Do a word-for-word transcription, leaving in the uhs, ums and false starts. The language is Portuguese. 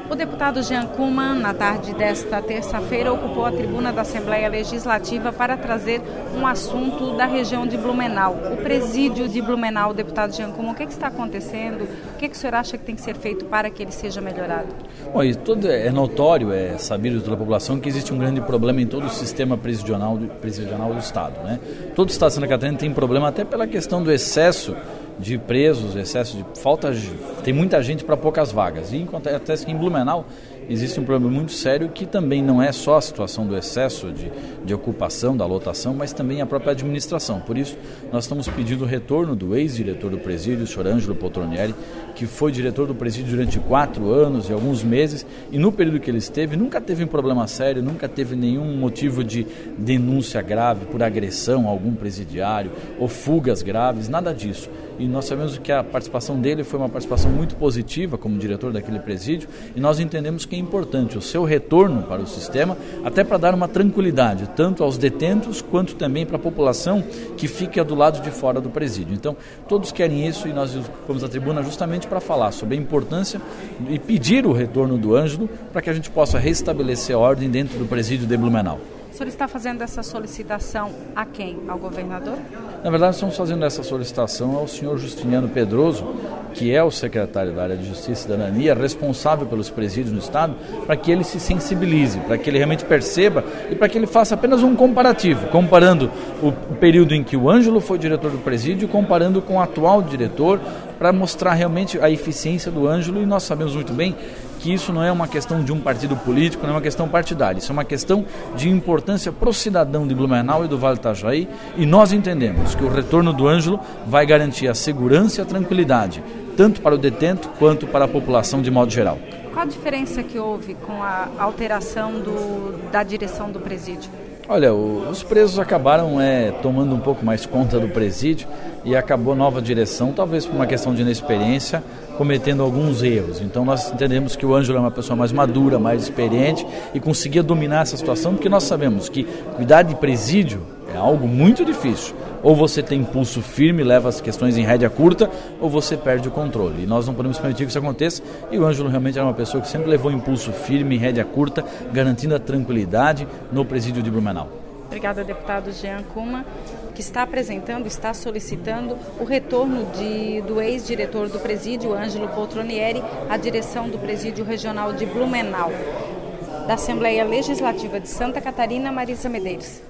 O deputado Jean Kuman, na tarde desta terça-feira, ocupou a tribuna da Assembleia Legislativa para trazer um assunto da região de Blumenau. O presídio de Blumenau, deputado Jean Kuman, o que, é que está acontecendo? O que, é que o senhor acha que tem que ser feito para que ele seja melhorado? Bom, e todo é notório, é sabido pela população que existe um grande problema em todo o sistema prisional, prisional do Estado, né? Todo o Estado de Santa Catarina tem problema até pela questão do excesso de presos, excesso de falta, tem muita gente para poucas vagas. E acontece que em Blumenau existe um problema muito sério que também não é só a situação do excesso de, de ocupação, da lotação, mas também a própria administração. Por isso, nós estamos pedindo o retorno do ex-diretor do presídio, o senhor Ângelo Poltronieri, que foi diretor do presídio durante quatro anos e alguns meses, e no período que ele esteve, nunca teve um problema sério, nunca teve nenhum motivo de denúncia grave por agressão a algum presidiário ou fugas graves, nada disso. E nós sabemos que a participação dele foi uma participação muito positiva como diretor daquele presídio, e nós entendemos que é importante o seu retorno para o sistema, até para dar uma tranquilidade, tanto aos detentos quanto também para a população que fica do lado de fora do presídio. Então, todos querem isso e nós fomos à tribuna justamente para falar sobre a importância e pedir o retorno do Ângelo para que a gente possa restabelecer a ordem dentro do presídio de Blumenau. O senhor está fazendo essa solicitação a quem? Ao governador? Na verdade, estamos fazendo essa solicitação ao senhor Justiniano Pedroso, que é o secretário da área de Justiça e Cidadania, responsável pelos presídios no Estado, para que ele se sensibilize, para que ele realmente perceba e para que ele faça apenas um comparativo, comparando o período em que o Ângelo foi diretor do presídio, comparando com o atual diretor, para mostrar realmente a eficiência do Ângelo. E nós sabemos muito bem que isso não é uma questão de um partido político, não é uma questão partidária, isso é uma questão de importância para o cidadão de Blumenau e do Vale do Itajaí, e nós entendemos que o retorno do Ângelo vai garantir a segurança e a tranquilidade, tanto para o detento quanto para a população de modo geral. Qual a diferença que houve com a alteração do, da direção do presídio? Olha, o, os presos acabaram é, tomando um pouco mais conta do presídio e acabou nova direção, talvez por uma questão de inexperiência, cometendo alguns erros. Então nós entendemos que o Ângelo é uma pessoa mais madura, mais experiente e conseguia dominar essa situação, porque nós sabemos que cuidar de presídio é algo muito difícil. Ou você tem impulso firme, leva as questões em rédea curta, ou você perde o controle. E nós não podemos permitir que isso aconteça. E o Ângelo realmente era uma pessoa que sempre levou impulso firme, em rédea curta, garantindo a tranquilidade no presídio de Blumenau. Obrigada, deputado Jean Kuman, que está apresentando, está solicitando o retorno de, do ex-diretor do presídio, Ângelo Poltronieri, à direção do presídio regional de Blumenau. Da Assembleia Legislativa de Santa Catarina, Marisa Medeiros.